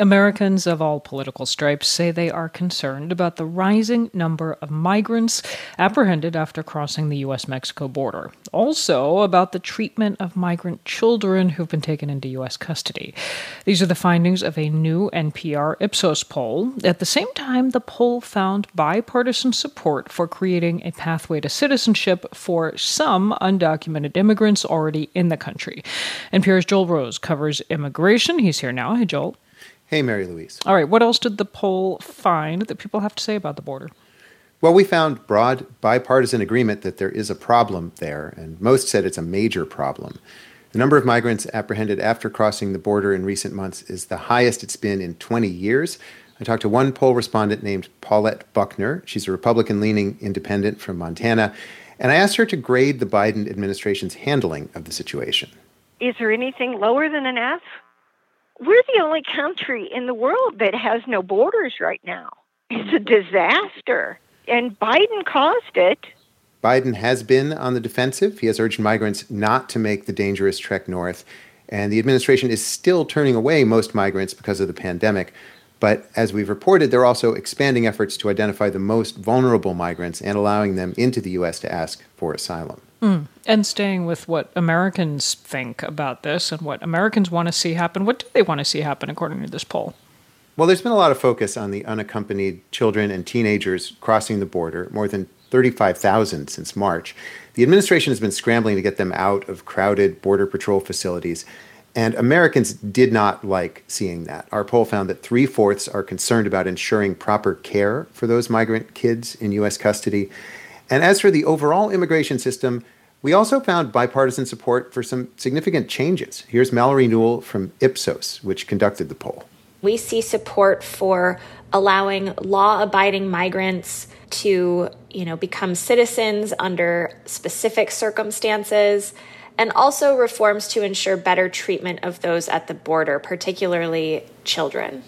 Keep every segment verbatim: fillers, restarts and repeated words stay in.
Americans of all political stripes say they are concerned about the rising number of migrants apprehended after crossing the U S Mexico border. Also about the treatment of migrant children who've been taken into U S custody. These are the findings of a new N P R Ipsos poll. At the same time, the poll found bipartisan support for creating a pathway to citizenship for some undocumented immigrants already in the country. N P R's Joel Rose covers immigration. He's here now. Hey, Joel. Hey, Mary Louise. All right, what else did the poll find that people have to say about the border? Well, we found broad bipartisan agreement that there is a problem there, and most said it's a major problem. The number of migrants apprehended after crossing the border in recent months is the highest it's been in twenty years. I talked to one poll respondent named Paulette Buckner. She's a Republican-leaning independent from Montana, and I asked her to grade the Biden administration's handling of the situation. Is there anything lower than an F? We're the only country in the world that has no borders right now. It's a disaster, and Biden caused it. Biden has been on the defensive. He has urged migrants not to make the dangerous trek north, and the administration is still turning away most migrants because of the pandemic. But as we've reported, they're also expanding efforts to identify the most vulnerable migrants and allowing them into the U S to ask for asylum. Mm. And staying with what Americans think about this and what Americans want to see happen, what do they want to see happen according to this poll? Well, there's been a lot of focus on the unaccompanied children and teenagers crossing the border, more than thirty-five thousand since March. The administration has been scrambling to get them out of crowded Border Patrol facilities, and Americans did not like seeing that. Our poll found that three-fourths are concerned about ensuring proper care for those migrant kids in U S custody. And as for the overall immigration system, we also found bipartisan support for some significant changes. Here's Mallory Newell from Ipsos, which conducted the poll. We see support for allowing law-abiding migrants to, you know, become citizens under specific circumstances, and also reforms to ensure better treatment of those at the border, particularly children.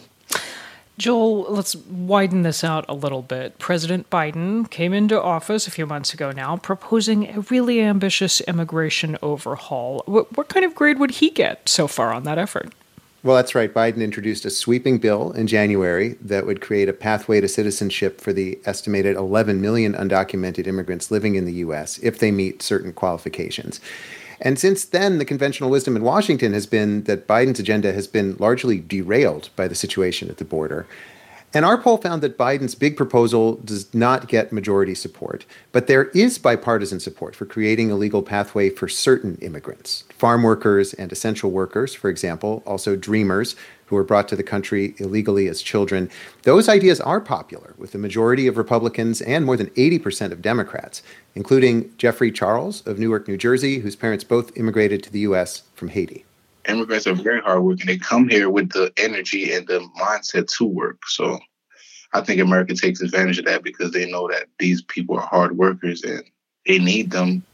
Joel, let's widen this out a little bit. President Biden came into office a few months ago now, proposing a really ambitious immigration overhaul. What, what kind of grade would he get so far on that effort? Well, that's right. Biden introduced a sweeping bill in January that would create a pathway to citizenship for the estimated eleven million undocumented immigrants living in the U S if they meet certain qualifications. And since then, the conventional wisdom in Washington has been that Biden's agenda has been largely derailed by the situation at the border. And our poll found that Biden's big proposal does not get majority support, but there is bipartisan support for creating a legal pathway for certain immigrants, farm workers and essential workers, for example, also dreamers who were brought to the country illegally as children. Those ideas are popular with the majority of Republicans and more than eighty percent of Democrats, including Jeffrey Charles of Newark, New Jersey, whose parents both immigrated to the U S from Haiti. Immigrants are very hardworking. They come here with the energy and the mindset to work. So I think America takes advantage of that because they know that these people are hard workers and they need them.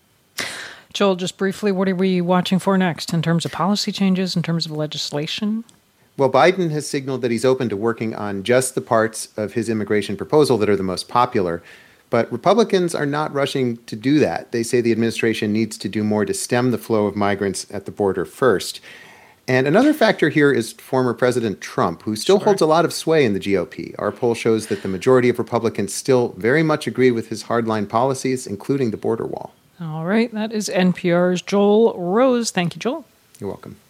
Joel, just briefly, what are we watching for next in terms of policy changes, in terms of legislation? Well, Biden has signaled that he's open to working on just the parts of his immigration proposal that are the most popular. But Republicans are not rushing to do that. They say the administration needs to do more to stem the flow of migrants at the border first. And another factor here is former President Trump, who still sure. holds a lot of sway in the G O P. Our poll shows that the majority of Republicans still very much agree with his hardline policies, including the border wall. All right, that is N P R's Joel Rose. Thank you, Joel. You're welcome.